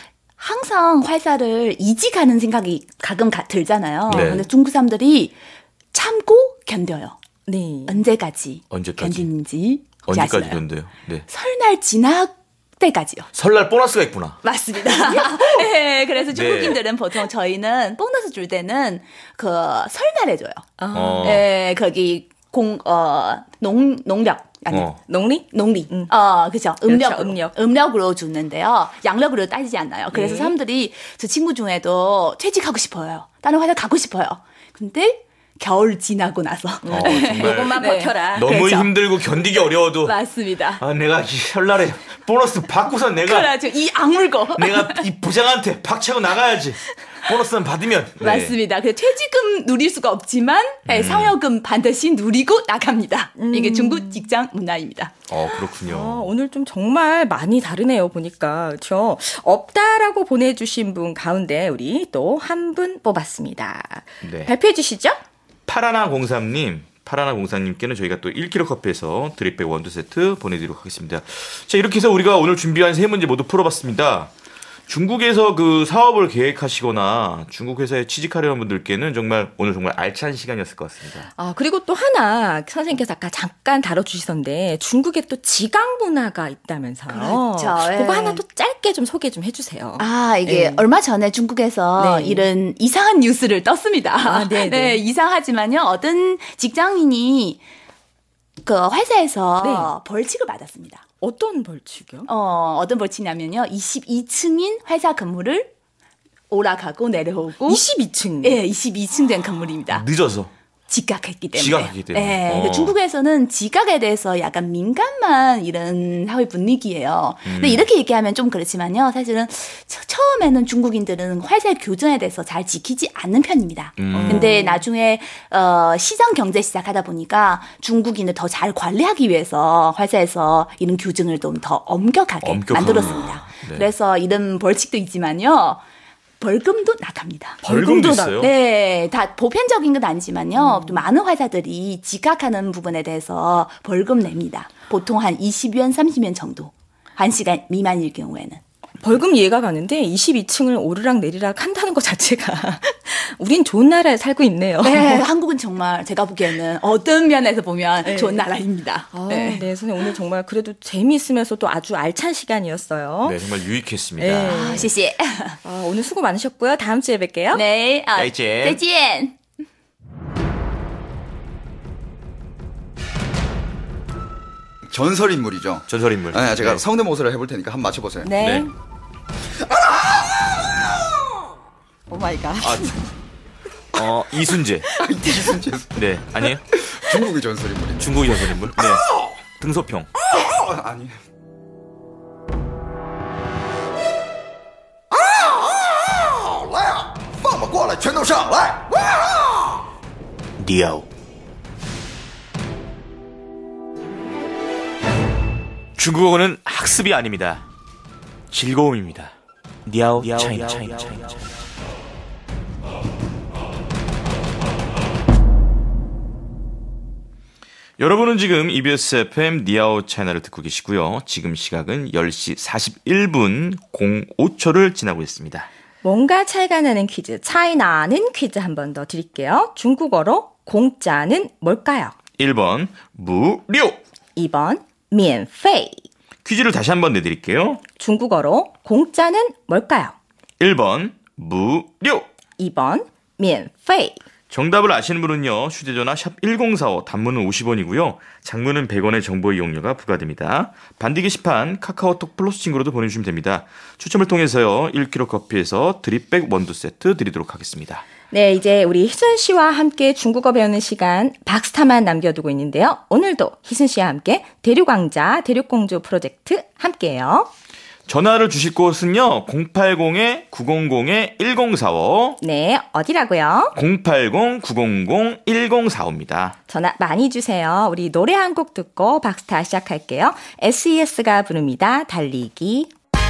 항상 회사를 이직하는 생각이 가끔 가, 들잖아요. 네. 근데 중국 사람들이 참고 견뎌요. 네. 언제까지, 언제까지? 견디는지 혹시 언제까지 아시나요? 견뎌요? 네. 설날 지날 때까지요. 설날 보너스가 있구나. 맞습니다. 네, 그래서 중국인들은 보통 저희는 보너스 줄 때는 그 설날에 줘요. 아, 어. 네, 거기 공, 어, 농, 농력. 아니, 어. 농리? 농리. 음. 어, 그죠. 음력으로. 음력. 음력으로 주는데요. 양력으로 따지지 않나요. 그래서 네. 사람들이 저 친구 중에도 퇴직하고 싶어요. 다른 회사 가고 싶어요. 근데 겨울 지나고 나서 어, 정말 조금만 네. 버텨라. 너무 그렇죠. 힘들고 견디기 어려워도 맞습니다. 아 내가 이 설날에 보너스 받고서 내가 그렇죠. 이 악물고. 내가 이 부장한테 박차고 나가야지. 보너스는 받으면. 네. 맞습니다. 그 퇴직금 누릴 수가 없지만 네, 상여금 반드시 누리고 나갑니다. 이게 중국 직장 문화입니다. 어 그렇군요. 아, 오늘 좀 정말 많이 다르네요, 보니까. 그렇죠? 없다라고 보내주신 분 가운데 우리 또 한 분 뽑았습니다. 네. 발표해 주시죠? 파라나 공삼님, 파라나 공삼님께는 저희가 또 일 킬로그램 커피에서 드립백 원두 세트 보내드리도록 하겠습니다. 자, 이렇게 해서 우리가 오늘 준비한 세 문제 모두 풀어봤습니다. 중국에서 그 사업을 계획하시거나 중국 회사에 취직하려는 분들께는 정말 오늘 정말 알찬 시간이었을 것 같습니다. 아, 그리고 또 하나 선생님께서 아까 잠깐 다뤄주시던데 중국에 또 지각 문화가 있다면서요. 그렇죠. 그거 예. 하나 또 짧게 좀 소개 좀 해주세요. 아, 이게 네. 얼마 전에 중국에서 네. 이런 이상한 뉴스를 떴습니다. 아, 네, 네. 이상하지만요. 어떤 직장인이 그 회사에서 벌칙을 받았습니다. 어떤 벌칙이요? 어, 어떤 벌칙이냐면요. 이십이 층인 회사 건물을 올라가고 내려오고. 이십이 층. 예, 이십이 층 된 건물입니다. 늦어서. 지각했기 때문에. 지각했기 때문에. 예, 어. 근데 중국에서는 지각에 대해서 약간 민감한 이런 사회 분위기예요. 음. 근데 이렇게 얘기하면 좀 그렇지만요. 사실은 처, 처음에는 중국인들은 회사 규정에 대해서 잘 지키지 않는 편입니다. 음. 근데 나중에 어, 시장 경제 시작하다 보니까 중국인을 더 잘 관리하기 위해서 회사에서 이런 규정을 좀 더 엄격하게 엄격하게. 만들었습니다. 네. 그래서 이런 벌칙도 있지만요. 벌금도 나갑니다. 벌금도 벌금도 있어요? 네, 다 보편적인 건 아니지만요. 또 많은 회사들이 지각하는 부분에 대해서 벌금 냅니다. 보통 한 이십 yuan, 삼십 yuan 정도. 한 시간 미만일 경우에는. 벌금 이해가 가는데 이십이 층을 오르락 내리락 한다는 것 자체가 우린 좋은 나라에 살고 있네요. 네, 한국은 정말 제가 보기에는 어떤 면에서 보면 네. 좋은 나라입니다. 아, 네. 네, 선생님 오늘 정말 그래도 재미있으면서 또 아주 알찬 시간이었어요. 네, 정말 유익했습니다. 네. 아, 시시. 아, 오늘 수고 많으셨고요. 다음 주에 뵐게요. 네, 아, 再见. 再见. 전설 인물이죠. 전설 인물. 네, 제가 네. 성대모사를 해볼 테니까 한번 맞춰보세요. 네. 네. 오 마이 갓. 아, 어, 이순재. 이순재 네, 아니에요? 중국의 전설 인물입니다. 중국의 전설 인물. 네. 등소평. 어, 아니. 아, 来啊，放马过来，全都上来！ 디아오. 중국어는 학습이 아닙니다. 즐거움입니다. 니아오 차이나 차이나 차이나. 여러분은 지금 이비에스 에프엠 니아오 차이나를 듣고 계시고요. 지금 시각은 열 시 사십일 분 공오 초를 지나고 있습니다. 뭔가 차이가 나는 퀴즈, 차이 나는 퀴즈 한 번 더 드릴게요. 중국어로 공짜는 뭘까요? 일 번 무료. 이 번免费. 퀴즈를 다시 한번 내드릴게요. 중국어로 공짜는 뭘까요? 일 번 무료. 이 번免费. 정답을 아시는 분은요. 휴대전화 샵 일공사오, 단문은 오십 원이고요. 장문은 백 원의 정보 이용료가 부과됩니다. 반디 게시판 카카오톡 플러스 친구로도 보내주시면 됩니다. 추첨을 통해서요. 일 킬로그램 커피에서 드립백 원두 세트 드리도록 하겠습니다. 네, 이제 우리 희순 씨와 함께 중국어 배우는 시간 박스타만 남겨두고 있는데요. 오늘도 희순 씨와 함께 대륙왕자, 대륙공주 프로젝트 함께해요. 전화를 주실 곳은요. 공팔공 구공공 일공사오, 네, 어디라고요? 공팔공 구공공 일공사오입니다. 전화 많이 주세요. 우리 노래 한 곡 듣고 박스타 시작할게요. 에스이에스가 부릅니다. 달리기.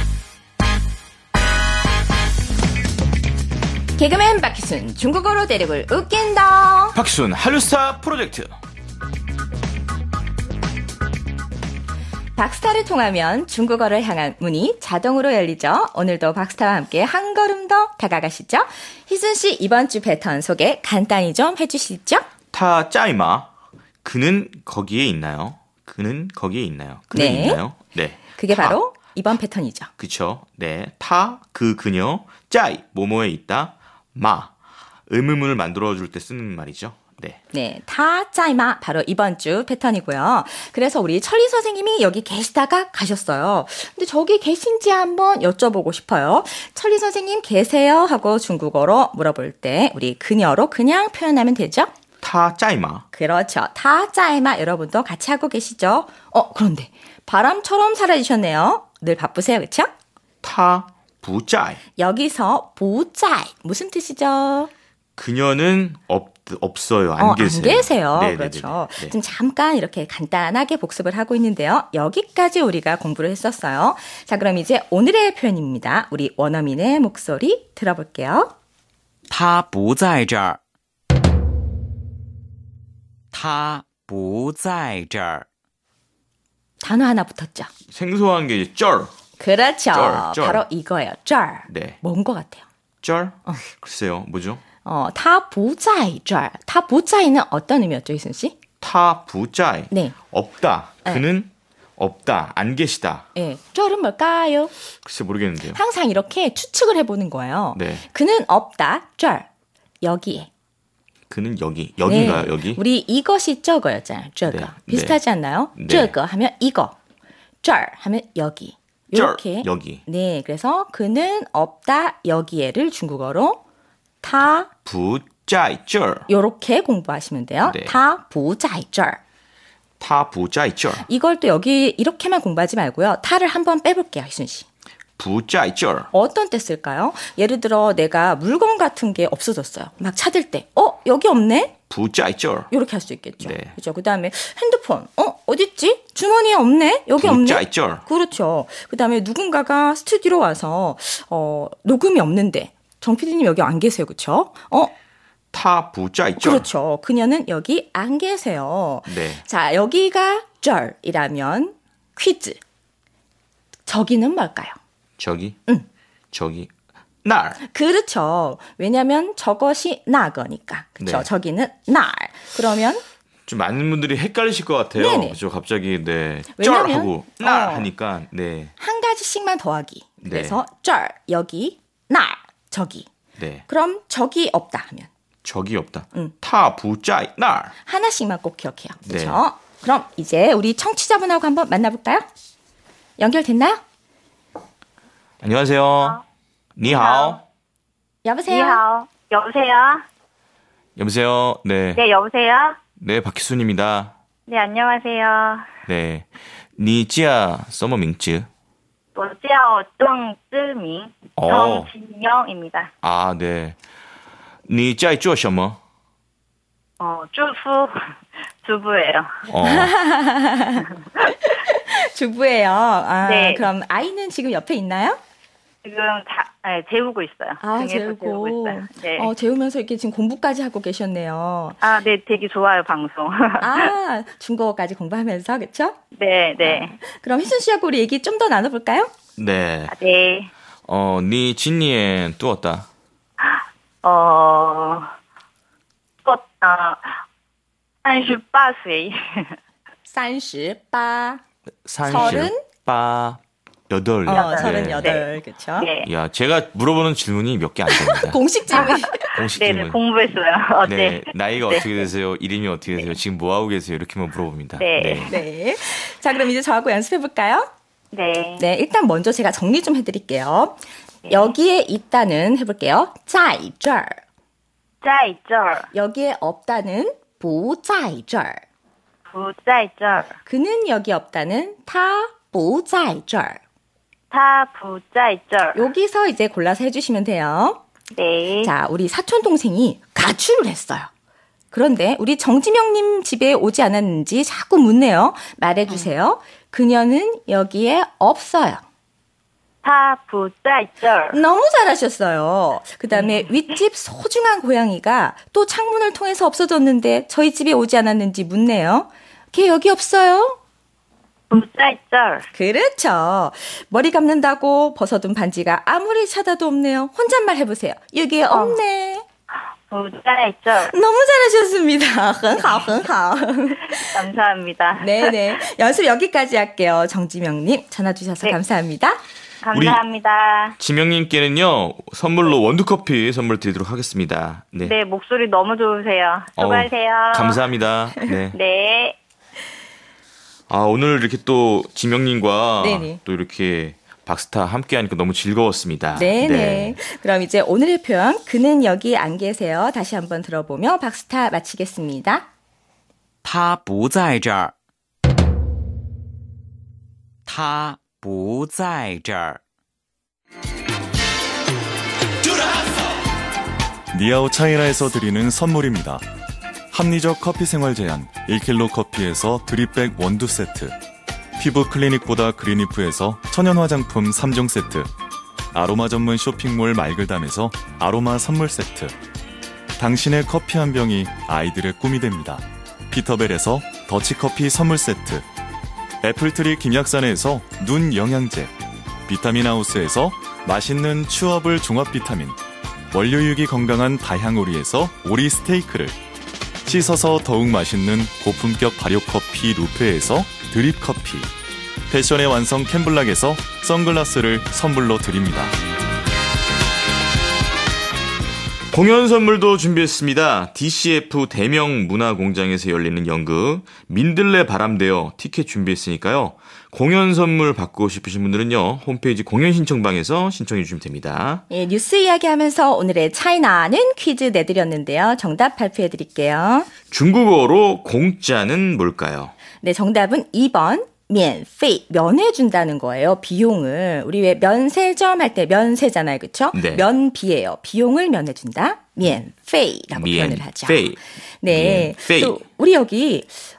개그맨 박희순, 중국어로 대륙을 웃긴다. 박순 한류스타 프로젝트. 박스타를 통하면 중국어를 향한 문이 자동으로 열리죠. 오늘도 박스타와 함께 한 걸음 더 다가가시죠. 희순 씨 이번 주 패턴 소개 간단히 좀 해주시죠. 타 짜이마. 그는 거기에 있나요? 그는 거기에 있나요? 그는 네. 있나요? 네. 그게 타. 바로 이번 패턴이죠. 그쵸. 네. 타, 그, 그녀, 짜이, 뭐뭐에 있다, 마. 의문문을 만들어줄 때 쓰는 말이죠. 네. 네, 타 짜이마 바로 이번 주 패턴이고요. 그래서 우리 천리 선생님이 여기 계시다가 가셨어요. 근데 저기 계신지 한번 여쭤보고 싶어요. 천리 선생님 계세요? 하고 중국어로 물어볼 때 우리 그녀로 그냥 표현하면 되죠? 타 짜이마. 그렇죠. 타 짜이마 여러분도 같이 하고 계시죠? 어, 그런데 바람처럼 사라지셨네요. 늘 바쁘세요, 그렇죠? 타 부짜이. 여기서 보짜이 무슨 뜻이죠? 그녀는 없, 없어요. 안 어, 계세요. 안 계세요. 네네네네. 그렇죠. 네. 지금 잠깐 이렇게 간단하게 복습을 하고 있는데요. 여기까지 우리가 공부를 했었어요. 자, 그럼 이제 오늘의 표현입니다. 우리 원어민의 목소리 들어볼게요. 他不在这儿他不在这儿 단어 하나 붙었죠. 생소한 게 이제 쩔. 그렇죠. 쩔, 쩔. 바로 이거예요. 쩔. 네. 뭔 것 같아요? 쩔? 글쎄요. 뭐죠? 어, 타 부자이 쩔. 타 부자이는 어떤 의미였죠, 이순 씨? 타 부짜이. 네. 없다. 네. 그는 없다. 안 계시다. 예. 쩔은 뭘까요? 글쎄 모르겠는데요. 항상 이렇게 추측을 해보는 거예요. 네. 그는 없다. 쩔. 여기에. 그는 여기. 여기인가요? 네. 여기? 우리 이것이 저거였잖아요. 저거. 네. 비슷하지 않나요? 네. 저거 하면 이거. 쩔 하면 여기. 쩔, 이렇게. 여기. 네. 그래서 그는 없다. 여기에를 중국어로 타 부짜이 쩔. 요렇게 공부하시면 돼요. 네. 타 부자이 쩔. 타 부짜이 쩔. 이걸 또 여기 이렇게만 공부하지 말고요. 타를 한번 빼볼게요, 희순 씨. 부짜이 쩔. 어떤 때 쓸까요? 예를 들어 내가 물건 같은 게 없어졌어요. 막 찾을 때, 어 여기 없네? 부짜이 쩔. 이렇게 할 수 있겠죠. 네. 그렇죠. 그다음에 핸드폰, 어 어딨지? 주머니에 없네? 여기 없네? 부짜이 쩔. 그렇죠. 그다음에 누군가가 스튜디오로 와서 어 녹음이 없는데 정 피디님 여기 안 계세요, 그렇죠? 어 타 부짜이 쩔. 그렇죠. 그녀는 여기 안 계세요. 네. 자, 여기가 쩔이라면 퀴즈. 저기는 뭘까요? 저기. 응. 저기. 날. 그렇죠. 왜냐하면 저것이 나거니까. 그렇죠. 네. 저기는 날. 그러면 좀 많은 분들이 헷갈리실 것 같아요. 네네. 그렇죠. 갑자기 네. 쩔 왜냐면, 하고 날 어. 하니까 네. 한 가지씩만 더하기. 네. 그래서 쩔 여기 날 저기. 네. 그럼 저기 없다 하면 적이 없다. 응. 타 부짜이 날. 하나씩만 꼭 기억해요. 네. 그렇죠. 그럼 이제 우리 청취자분하고 한번 만나볼까요? 연결됐나요? 안녕하세요. 니하오. 여보세요. 你好, 여보세요? 여보세요. 네. 네, 여보세요? 네, 박희순입니다. 네, 안녕하세요. 네. 你叫什么名字? 我叫郑志明, 어. 정진영입니다. 아, 네. 你在做什么? 어, 주부, 주부예요. 어. 주부예요. 아, 네. 그럼 아이는 지금 옆에 있나요? 지금 자, 네, 재우고 있어요. 아, 등에서 재우고 재우고. 있어요. 네. 어, 재우면서 이렇게 지금 공부까지 하고 계셨네요. 아, 네, 되게 좋아요, 방송. 아, 중국어까지 공부하면서, 그쵸? 네, 네. 그럼 희순 씨하고 우리 얘기 좀 더 나눠볼까요? 네. 아, 네. 어, 你今年多大? 어, 또, 아, 三十八岁. 삼십팔. 삼십팔. 여덟. 어, 네. 서른여덟. 그쵸? 네. 야, 제가 물어보는 질문이 몇 개 안 됩니다. 공식 질문. 공식 네, 네, 질문. 공부했어요. 어, 네. 네. 나이가 네. 어떻게 되세요? 이름이 어떻게 되세요? 지금 뭐 하고 계세요? 이렇게만 물어봅니다. 네. 네. 자, 그럼 이제 저하고 연습해볼까요? 네. 네, 일단 먼저 제가 정리 좀 해드릴게요. 여기에 있다는 해볼게요. 在这儿. 在这儿, 여기에 없다는 不在这儿. 不在这儿. 그는 여기 없다는 他不在这儿. 他不在这儿. 여기서 이제 골라서 해주시면 돼요. 네. 자, 우리 사촌 동생이 가출을 했어요. 그런데 우리 정지명님 집에 오지 않았는지 자꾸 묻네요. 말해주세요. 그녀는 여기에 없어요. 他不在这儿. 너무 잘하셨어요. 그 다음에 윗집 소중한 고양이가 또 창문을 통해서 없어졌는데 저희 집에 오지 않았는지 묻네요. 걔 여기 없어요? 不在这儿. 그렇죠. 머리 감는다고 벗어둔 반지가 아무리 찾아도 없네요. 혼잣말 해보세요. 여기에 없네. 不在这儿. 너무 잘하셨습니다. 很好,很好. 감사합니다. 네네. 연습 여기까지 할게요. 정지명님 전화 주셔서 네. 감사합니다. 감사합니다. 지명님께는요 선물로 원두커피 선물 드리도록 하겠습니다. 네, 네, 목소리 너무 좋으세요. 수고하세요. 어우, 감사합니다. 네. 네. 아 오늘 이렇게 또 지명님과 네네. 또 이렇게 박스타 함께하니까 너무 즐거웠습니다. 네네. 네. 그럼 이제 오늘의 표현 그는 여기 안 계세요. 다시 한번 들어보며 박스타 마치겠습니다. 他不在这儿。他不在这儿。 니아오 차이나에서 드리는 선물입니다. 합리적 커피 생활 제한 일 킬로그램 커피에서 드립백 원두 세트, 피부 클리닉보다 그린이프에서 천연 화장품 삼 종 세트, 아로마 전문 쇼핑몰 말글담에서 아로마 선물 세트, 당신의 커피 한 병이 아이들의 꿈이 됩니다. 피터벨에서 더치커피 선물 세트, 애플트리 김약산에서 눈 영양제, 비타민하우스에서 맛있는 추어블 종합 비타민, 원료육이 건강한 다향오리에서 오리 스테이크를, 씻어서 더욱 맛있는 고품격 발효커피 루페에서 드립커피, 패션의 완성 캠블락에서 선글라스를 선물로 드립니다. 공연 선물도 준비했습니다. 디씨에프 대명 문화공장에서 열리는 연극 민들레 바람대어 티켓 준비했으니까요. 공연 선물 받고 싶으신 분들은요. 홈페이지 공연 신청방에서 신청해 주시면 됩니다. 예, 뉴스 이야기하면서 오늘의 차이나는 퀴즈 내드렸는데요. 정답 발표해 드릴게요. 중국어로 공짜는 뭘까요? 네, 정답은 이 번. 免费 면해준다는 거예요. 비용을. 우리 왜 면세점 할 때 면세잖아요. 그렇죠? 네. 면비예요. 비용을 면해준다. 免费라고 표현을 하죠. 免费. 네. 免费. 또 우리 여기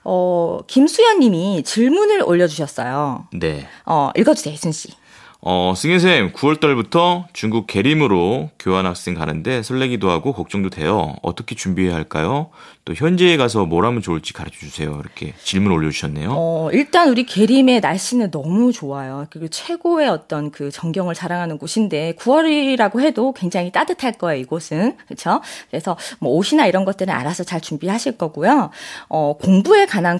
어, 김수연 님이 질문을 올려주셨어요. 네. 어, 읽어주세요. 이순 씨. 어, 승현쌤, 구월 달부터 중국 계림으로 교환학생 가는데 설레기도 하고 걱정도 돼요. 어떻게 준비해야 할까요? 또 현지에 가서 뭘 하면 좋을지 가르쳐 주세요. 이렇게 질문 올려주셨네요. 어, 일단 우리 계림의 날씨는 너무 좋아요. 그리고 최고의 어떤 그 전경을 자랑하는 곳인데 구월이라고 해도 굉장히 따뜻할 거예요. 이곳은. 그렇죠? 그래서 뭐 옷이나 이런 것들은 알아서 잘 준비하실 거고요. 어, 공부에 관한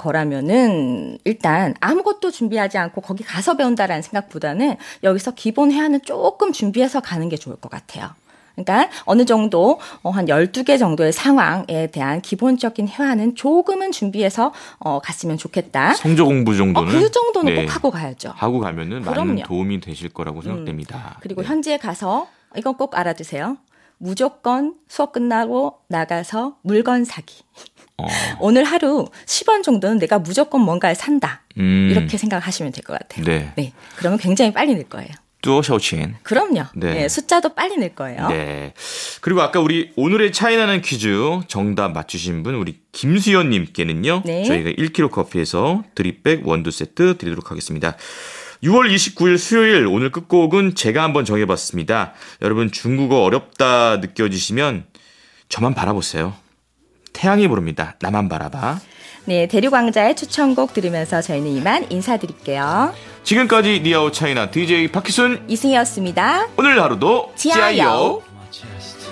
거라면은 일단 아무것도 준비하지 않고 거기 가서 배운다라는 생각보다는 여기서 기본 회화는 조금 준비해서 가는 게 좋을 것 같아요. 그러니까 어느 정도 한 열두 개 정도의 상황에 대한 기본적인 회화는 조금은 준비해서 어, 갔으면 좋겠다. 성적 공부 정도는? 어, 그 정도는 네. 꼭 하고 가야죠. 하고 가면은 그럼요. 많은 도움이 되실 거라고 생각됩니다. 음, 그리고 네. 현지에 가서 이건 꼭 알아두세요. 무조건 수업 끝나고 나가서 물건 사기. 어. 오늘 하루 십 원 정도는 내가 무조건 뭔가를 산다. 음. 이렇게 생각하시면 될 것 같아요. 네. 네. 그러면 굉장히 빨리 늘 거예요. 또 샤오친. 그럼요. 네. 네, 숫자도 빨리 늘 거예요. 네. 그리고 아까 우리 오늘의 차이나는 퀴즈 정답 맞추신 분 우리 김수연 님께는요. 네. 저희가 일 킬로그램 커피에서 드립백 원두 세트 드리도록 하겠습니다. 유월 이십구일 수요일 오늘 끝곡은 제가 한번 정해봤습니다. 여러분 중국어 어렵다 느껴지시면 저만 바라보세요. 태양이 부릅니다. 나만 바라봐. 네, 대륙왕자의 추천곡 들으면서 저희는 이만 인사드릴게요. 지금까지 니아오 차이나 디제이 박희순 이승희였습니다. 오늘 하루도 지아요. 지아요.